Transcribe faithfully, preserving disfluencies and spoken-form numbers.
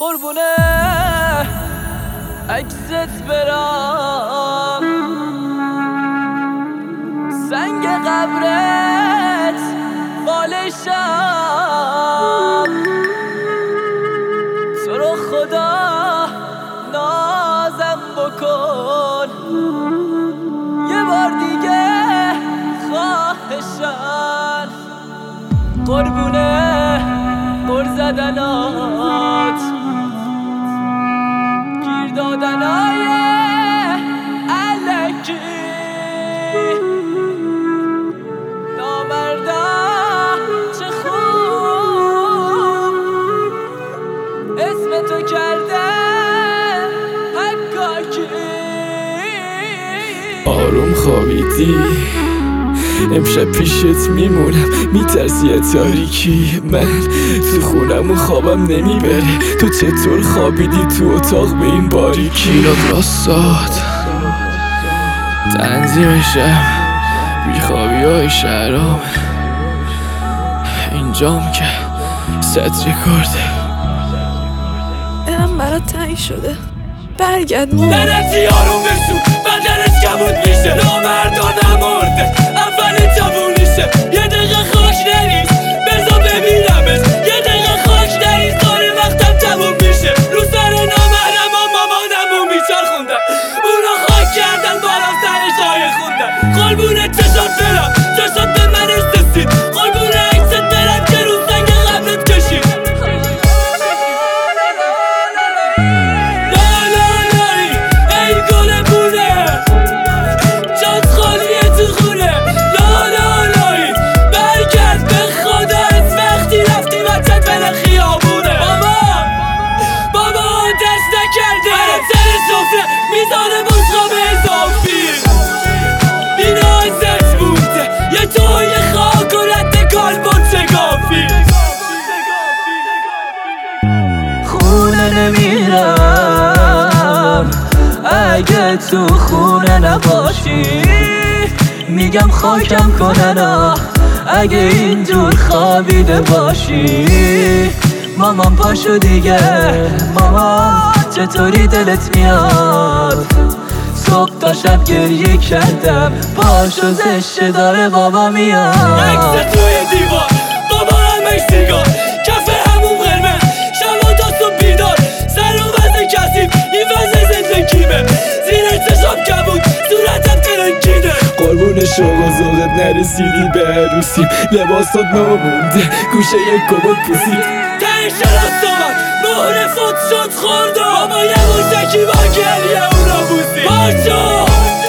قربونه عکست برم سنگ قبرت بالشم تو رو خدا نازم بکن یه بار دیگه خواهشم قربونه بر زدنات گیر دادنای علکی نامردم چه خوب اسم تو کرده حکاکی آروم خوابیدی امشب پیشت میمونم میترسی از تاریکی من تو خونم و خوابم نمیبره تو چطور خوابیدی تو اتاق به این باریکی راستات تنظیمشم بیخوابی های شهرام اینجام که ست رکورده دلم برات تنگ شده برگرد مون لعنتی آروم بشو بدنت کمود میشه نامردا نمرده اول جوونیشه یه دقیقه خاک نریز بزا ببینمش یه دقیقه خاک نریز داره وقتم تموم میشه رو سر نامرم و مامانمو میچرخوندم اونا خاک کردن بالا سر جای خوندن قلبونه چشات برم چشات به من استسید قلبونه عکست برم که رو سنگ قبرت کشید میزانه بشقاب اضافی اینا ازت بوده یه توی خاک و رد کالبون شگافی خونه نمیرم اگه تو خونه نباشی میگم خاکم کنن اگه اینجور خوابیده باشی مامان پاشو دیگه مامان چطوری دلت میاد صبح تا شب گریه کردم پاشو زشه داره بابا میاد عکس توی دیوار بابا همش سیگار کف همون قرمز شبا تا صبح بیدار سر و وزن کسیب این وزن زندگیمه زیر چشام کبود صورتم ترنگیده قربون شوق و ذوقت نرسیدی به عروسیم لباسات نمونده گوشه یک کبوت پوسید تهش راست آمد مهر فوت شد خوردم بابا یه موسیقی با گریه اونا بوسی پاشو